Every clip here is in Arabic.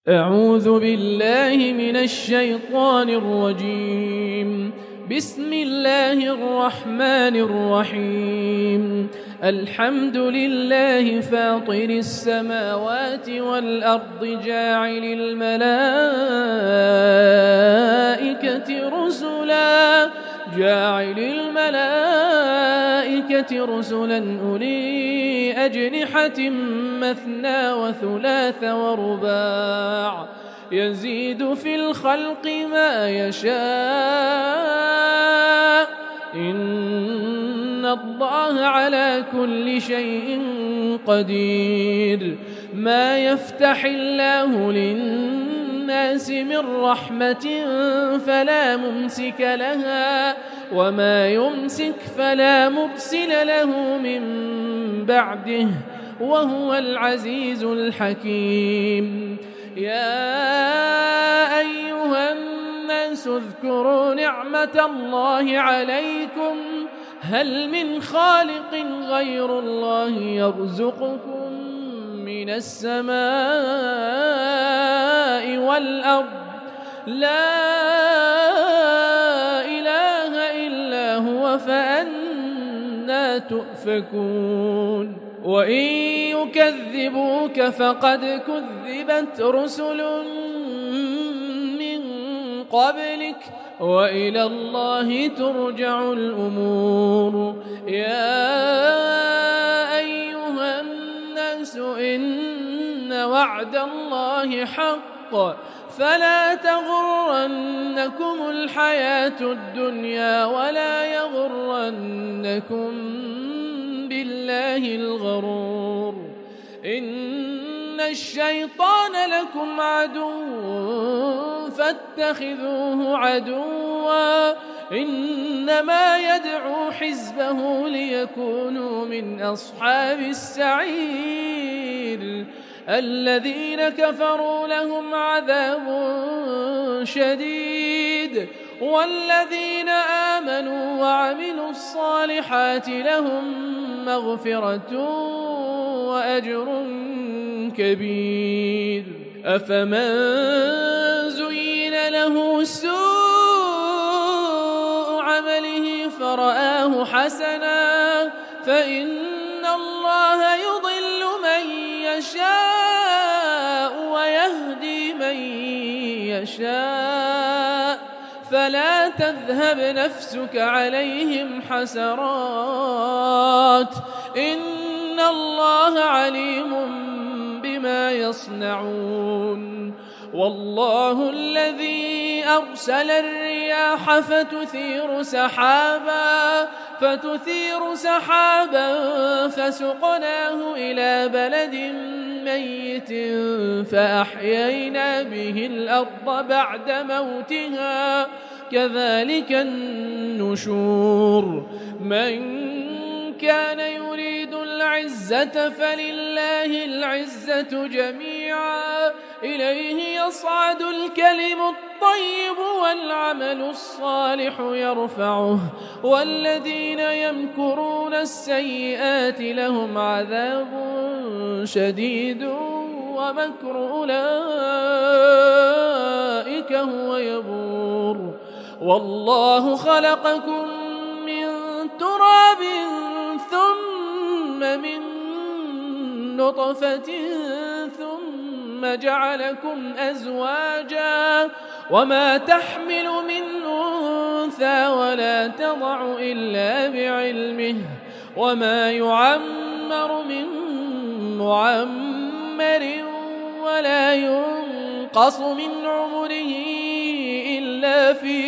أعوذ بالله من الشيطان الرجيم. بسم الله الرحمن الرحيم. الحمد لله فاطر السماوات والأرض جاعل الملائكة رسلا أولي أجنحة مثنى وثلاث ورباع يزيد في الخلق ما يشاء إن الله على كل شيء قدير. ما يفتح الله للناس من رحمة فلا ممسك لها وما يمسك فلا مرسل له من بعده وهو العزيز الحكيم. يا أيها الناس اذكروا نعمة الله عليكم هل من خالق غير الله يرزقكم من السماء والأرض لا إله إلا هو فأنى تؤفكون. وإن يكذبوك فقد كذبت رسل من قبلك وإلى الله ترجع الأمور. يا أيها الناس إن وعد الله حق فلا تغرنكم الحياة الدنيا ولا يغرنكم بالله الغرور. إن الشيطان لكم عدو فاتخذوه عدوا إنما يدعو حزبه ليكونوا من أصحاب السعير. الذين كفروا لهم عذاب شديد والذين آمنوا وعملوا الصالحات لهم مغفرة وأجر كبير. أفمن زين له سوء عمله فرآه حسنا فإن الله يضل من يشاء ويهدي من يشاء فلا تذهب نفسك عليهم حسرات إن الله عليم بما يصنعون. والله الذي أرسل الرياح فتثير سحابا فسقناه إلى بلد ميت فأحيينا به الأرض بعد موتها كذلك النشور. من كان يريد العزة فلله العزة جميعا إليه يصعد الكلم الطيب والعمل الصالح يرفعه والذين يمكرون السيئات لهم عذاب شديد ومكر أولئك هو يبور. والله خلقكم من تراب ثم من نطفة ثم جعلكم أزواجا وما تحمل من أنثى ولا تضع إلا بعلمه وما يعمر من معمر ولا ينقص من عمره إلا في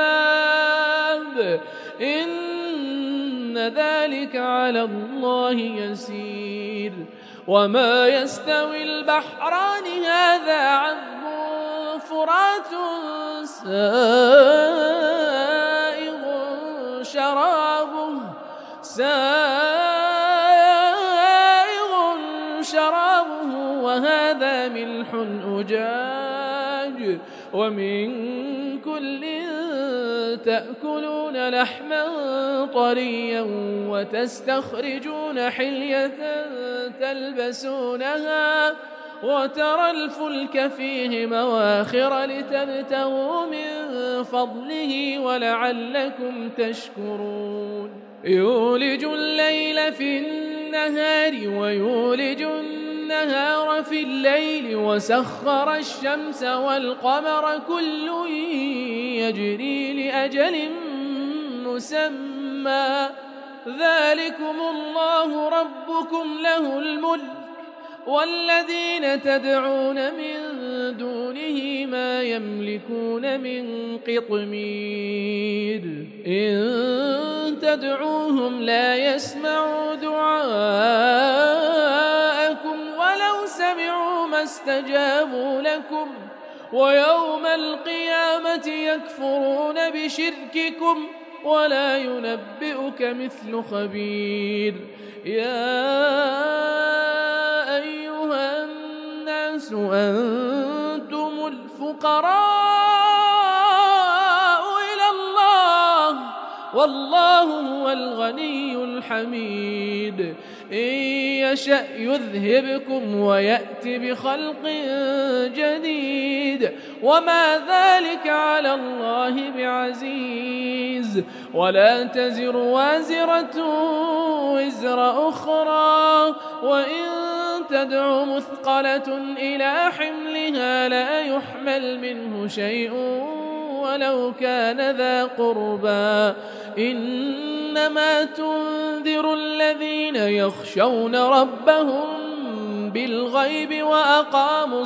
كتاب إن ذلك على الله يسير. وما يستوي البحران هذا عذب فرات سائغ شرابه وهذا ملح أجاج ومن كل تأكلون لحما طريا وتستخرجون حلية تلبسونها وترى الفلك فيه مواخر لتبتغوا من فضله ولعلكم تشكرون يولج الليل في النهار ويولج النهار في الليل وسخر الشمس والقمر كل يجري لأجل مسمى ذلكم الله ربكم له الملك والذين تدعون من دونه ما يملكون من قطمير إن تدعوهم لا يسمعوا دعاءكم ولو سمعوا ما استجابوا لكم ويوم القيامة يكفرون بشرككم ولا ينبئك مثل خبير يا أيها الناس أنتم الفقراء إلى الله والله هو الغني الحميد إن يشأ يذهبكم ويأت بخلق جديد وما ذلك على الله بعزيز ولا تزر وازرة وزر أخرى وإن تدع مثقلة إلى حملها لا يحمل منه شيء ولو كان ذا قربى إنما تنذر الذين يخشون ربهم بالغيب وأقاموا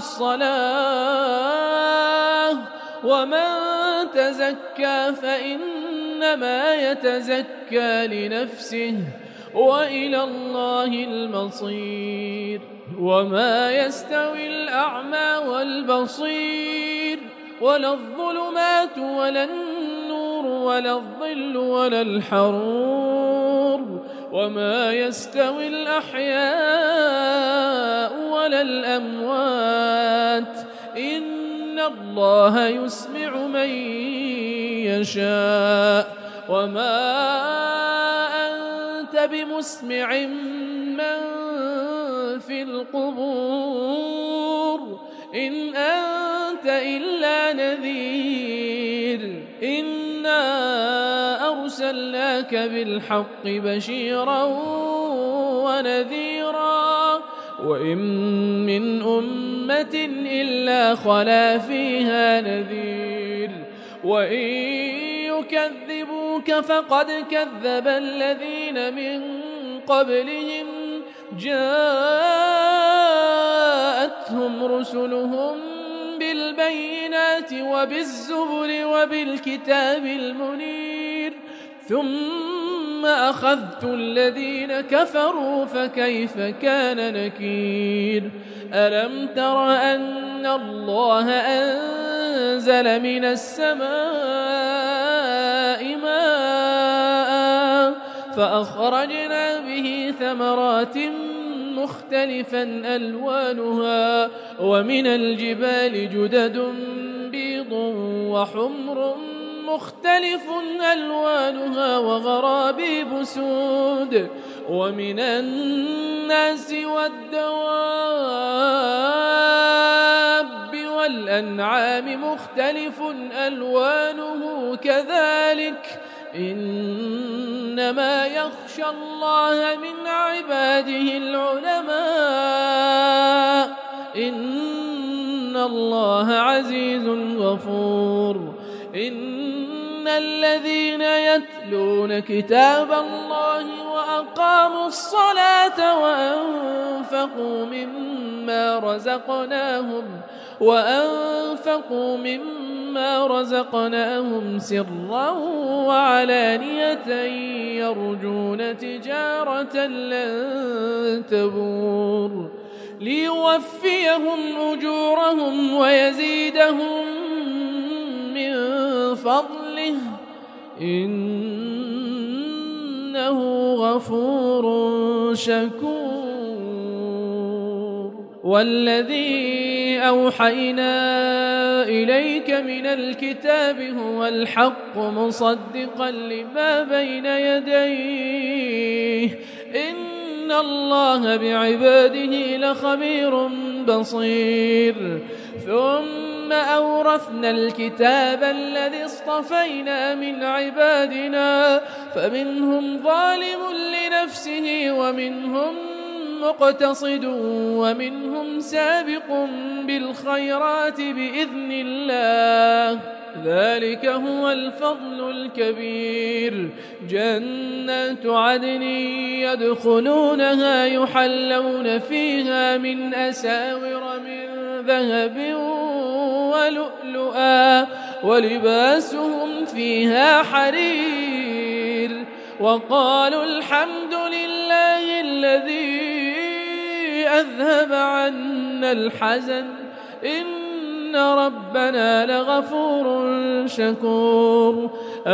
الصلاة ومن تزكى فإنما يتزكى لنفسه وإلى الله المصير وما يستوي الأعمى والبصير ولا الظلمات ولا النور ولا الظل ولا الحرور وما يستوي الأحياء ولا الأموات إن الله يسمع من يشاء وما أنت بمسمع من في القبور إن أنت إلا نذير إنا أرسلناك بالحق بشيرا ونذيرا وإن من أمة إلا خلا فيها نذير وإن يكذبوك فقد كذب الذين من قبلهم جاءتهم رسلهم بالبينات وبالزبر وبالكتاب المنير ثم أخذت الذين كفروا فكيف كان نكير ألم تر أن الله أنزل من السماء ماء فأخرجنا به ثمرات مختلفا ألوانها ومن الجبال جدد بيض وحمر مختلف ألوانها وغرابيب سود ومن الناس والدواب والأنعام مختلف ألوانه كذلك إنما يخشى الله من عباده العلماء إن الله عزيز غفور إن الذين يتلون كتاب الله وأقاموا الصلاة وأنفقوا مما رزقناهم سرا وعلانية يرجون تجارة لن تبور ليوفيهم أجورهم ويزيدهم من فضله إنه غفور شكور والذي أوحينا إليك من الكتاب هو الحق مصدقا لما بين يديه إن الله بعباده لخبير بصير. ثم أورثنا الكتاب الذي اصطفينا من عبادنا فمنهم ظالم لنفسه ومنهم مقتصد ومنهم سابق بالخيرات بإذن الله، ذلك هو الفضل الكبير. جنات عدن يدخلونها يحلون فيها من أساور من ذهب ولؤلؤا ولباسهم فيها حرير. وقالوا الحمد لله الذي أذهب عنا الحزن إن ربنا لغفور شكور.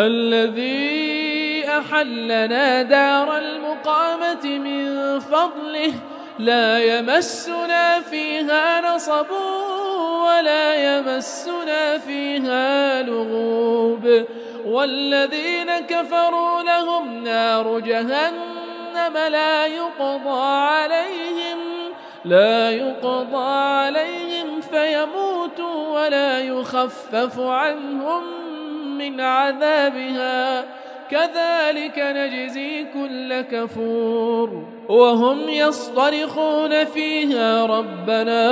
الذي أحلنا دار المقامة من فضله لا يمسنا فيها نصب ولا يمسنا فيها لغوب. والذين كفروا لهم نار جهنم لا يقضى عليهم فيموتوا ولا يخفف عنهم من عذابها، كذلك نجزي كل كفور. وهم يصطرخون فيها ربنا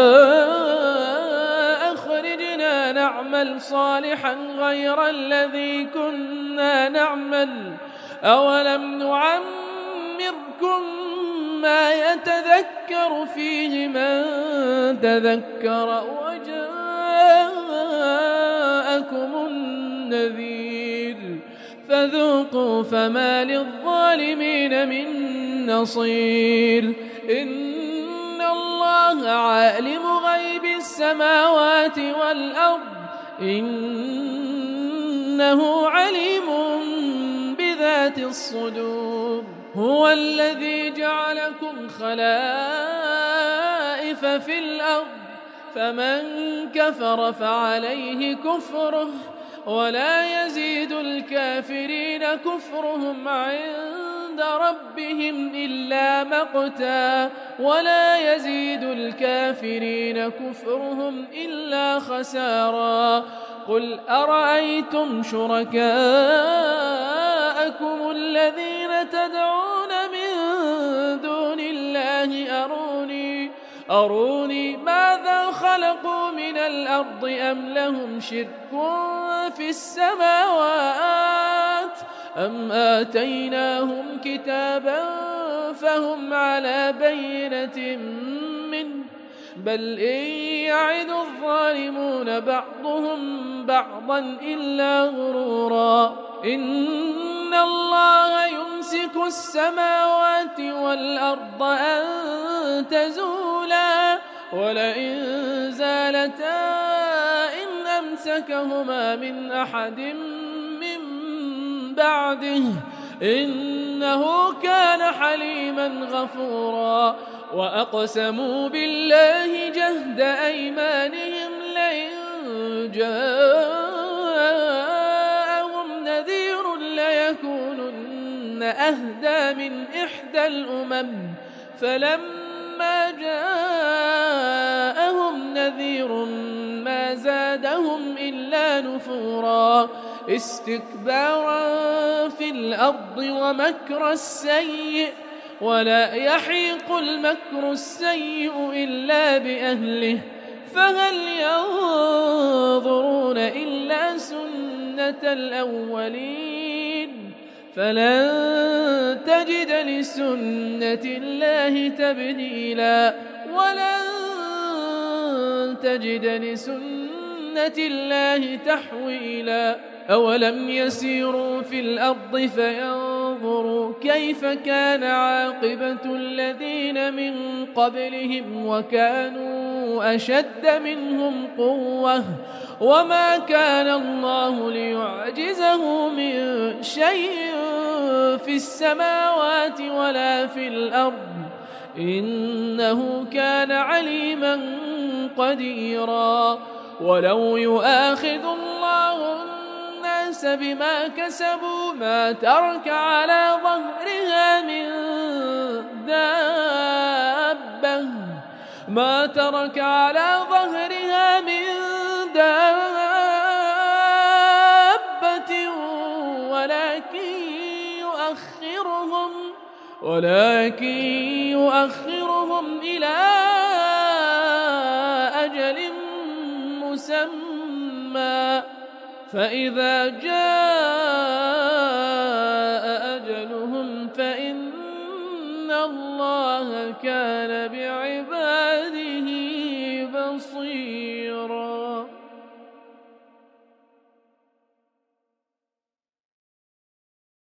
أخرجنا نعمل صالحا غير الذي كنا نعمل أولم نعمركم ما يتذكر فيه من تذكر وجاءكم النذير فذوقوا فما للظالمين من نصير. إن الله عالم غيب السماوات والأرض إنه عليم بذات الصدور. هو الذي جعلكم خلائف في الأرض فمن كفر فعليه كفره ولا يزيد الكافرين كفرهم عند ربهم إلا مقتا ولا يزيد الكافرين كفرهم إلا خسارا. قل أرأيتم شركاءكم الذين تدعون من دون الله أروني ماذا خلقوا من الأرض أم لهم شرك في السماوات أم آتيناهم كتابا فهم على بينة منه بل إن يعد الظالمون بعضهم بعضا إلا غرورا. إن الله يمسك السماوات والأرض أن تزولا ولئن زالتا إن أمسكهما من أحد من بعده إنه كان حليما غفورا. وأقسموا بالله جهد أيمانهم لئن جاءهم نذير ليكونن أهدى من إحدى الأمم فلما جاءهم نذير ما زادهم إلا نفورا استكبارا في الأرض ومكر السيء ولا يحيق المكر السيء إلا بأهله فهل ينظرون إلا سنة الأولين فلن تجد لسنة الله تبديلا ولن تجد لسنة الله تحويلا. أولم يسيروا في الأرض فينظروا كيف كان عاقبة الذين من قبلهم وكانوا أشد منهم قوة وما كان الله ليعجزه من شيء في السماوات ولا في الأرض إنه كان عليما قديرا. ولو يؤاخذ الله الناس بما كسبوا ما ترك على ظهرها من دابة ولكن يؤخرهم إلى أجل مسمى فإذا جاء أجلهم فإن الله كان بعباده بصيرا.